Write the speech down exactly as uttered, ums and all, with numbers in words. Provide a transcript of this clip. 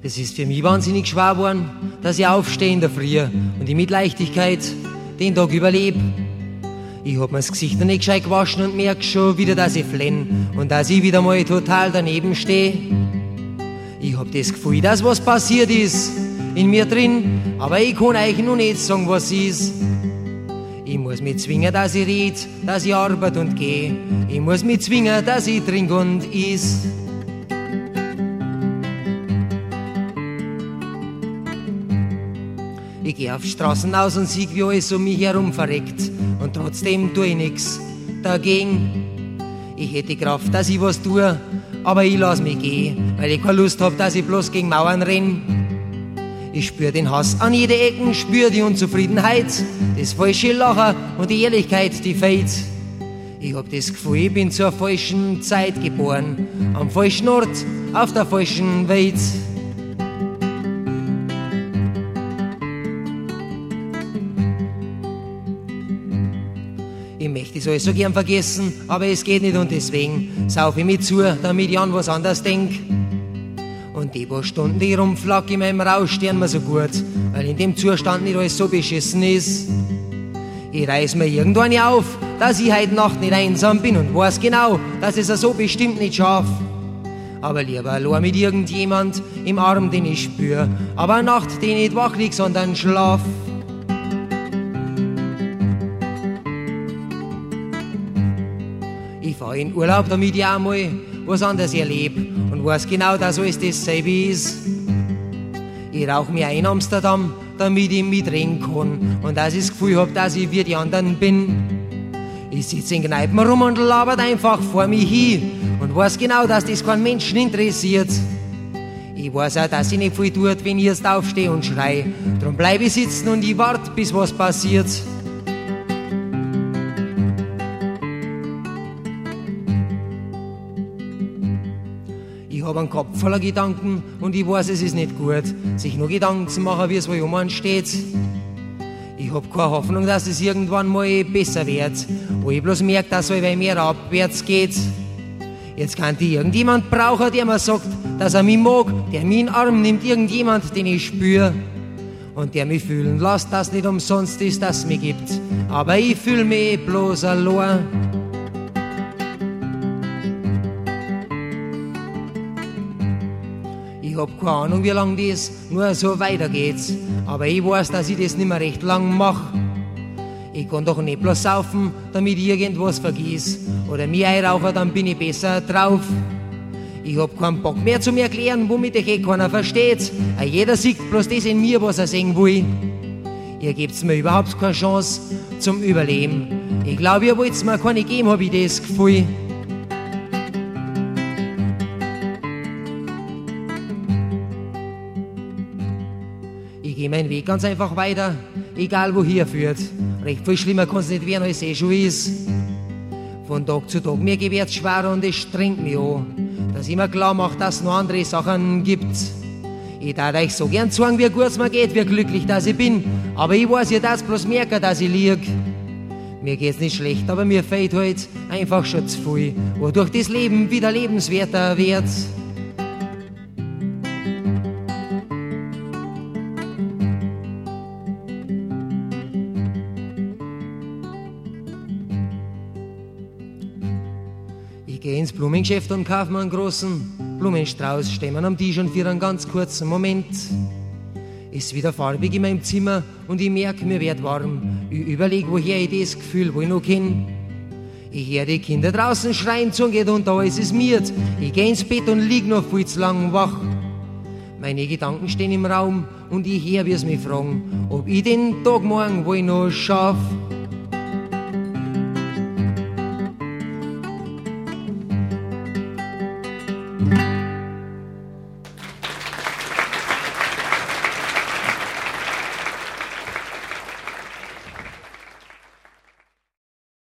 Das ist für mich wahnsinnig schwer geworden, dass ich aufstehe in der Früh und ich mit Leichtigkeit den Tag überlebe. Ich hab mir das Gesicht noch nicht gescheit gewaschen und merk schon wieder, dass ich flenn und dass ich wieder mal total daneben stehe. Ich hab das Gefühl, dass was passiert ist in mir drin, aber ich kann euch noch nicht sagen, was ist. Ich muss mich zwingen, dass ich red, dass ich arbeite und geh. Ich muss mich zwingen, dass ich trink und iss. Ich geh auf Straßen aus und sieg, wie alles um mich herum verreckt. Und trotzdem tu ich nix dagegen. Ich hätte Kraft, dass ich was tue, aber ich lass mich gehen, weil ich keine Lust hab, dass ich bloß gegen Mauern renn. Ich spür den Hass an jeder Ecken, spür die Unzufriedenheit, das falsche Lachen und die Ehrlichkeit, die fehlt. Ich hab das Gefühl, ich bin zur falschen Zeit geboren, am falschen Ort, auf der falschen Welt. Ich möchte es alles so gern vergessen, aber es geht nicht und deswegen sauf ich mich zu, damit ich an was anderes denk. Und die paar Stunden, die rumflack in meinem Rausch, stehen mir so gut, weil in dem Zustand nicht alles so beschissen ist. Ich reiß mir irgendwann auf, dass ich heute Nacht nicht einsam bin und weiß genau, dass es so bestimmt nicht schaff. Aber lieber allein mit irgendjemand im Arm, den ich spür, aber eine Nacht, die nicht wach liegt, sondern schlaf. Ich fahr in Urlaub, damit ich auch mal was anderes erlebe und weiß genau, dass alles dasselbe ist. Ich rauch mir ein Amsterdam, damit ich mitreden kann und dass ich das Gefühl hab, dass ich wie die anderen bin. Ich sitz in Kneipen rum und labert einfach vor mich hin und weiß genau, dass das keinen Menschen interessiert. Ich weiß auch, dass ich nicht viel tut, wenn ich erst aufstehe und schrei. Drum bleib ich sitzen und ich wart, bis was passiert. Ich hab einen Kopf voller Gedanken und ich weiß, es ist nicht gut, sich nur Gedanken zu machen, wie es wohl um einen steht. Ich hab keine Hoffnung, dass es irgendwann mal besser wird, wo ich bloß merke, dass es bei mir abwärts geht. Jetzt kann die irgendjemand brauchen, der mir sagt, dass er mich mag, der mich in den Arm nimmt, irgendjemand, den ich spür und der mich fühlen lässt, dass nicht umsonst ist, dass es mich gibt. Aber ich fühl mich bloß allein. Ich hab keine Ahnung, wie lang das nur so weitergeht, aber ich weiß, dass ich das nicht mehr recht lang mach. Ich kann doch nicht bloß saufen, damit ich irgendwas vergiss, oder mich einrauchen, dann bin ich besser drauf. Ich hab keinen Bock mehr zum Erklären, womit euch eh keiner versteht. Jeder sieht bloß das in mir, was er sehen will. Ihr gebt's mir überhaupt keine Chance zum Überleben. Ich glaube, ihr wollt's mir keine geben, hab ich das Gefühl. Ich geh meinen Weg ganz einfach weiter, egal wo hier führt. Recht viel schlimmer kann's nicht werden, als eh schon ist. Von Tag zu Tag mir gewährt's schwer und es strengt mich an, dass ich mir klar macht, dass es noch andere Sachen gibt. Ich darf euch so gern sagen, wie gut es mir geht, wie glücklich dass ich bin, aber ich weiß, ihr darf's bloß merken, dass ich lieg. Mir geht's nicht schlecht, aber mir fehlt halt einfach schon zu viel, wodurch das Leben wieder lebenswerter wird. Ich geh ins Blumengeschäft und kauf mir einen großen Blumenstrauß, steh mir am Tisch und für einen ganz kurzen Moment. Ist wieder farbig in meinem Zimmer und ich merk, mir wird warm. Ich überleg, woher ich das Gefühl wohl noch kenn. Ich hör die Kinder draußen schreien, Zunge geht unter, alles ist miert. Ich geh ins Bett und lieg noch viel zu lang wach. Meine Gedanken stehen im Raum und ich hör, wie es mich fragen, ob ich den Tag morgen wohl noch schaff.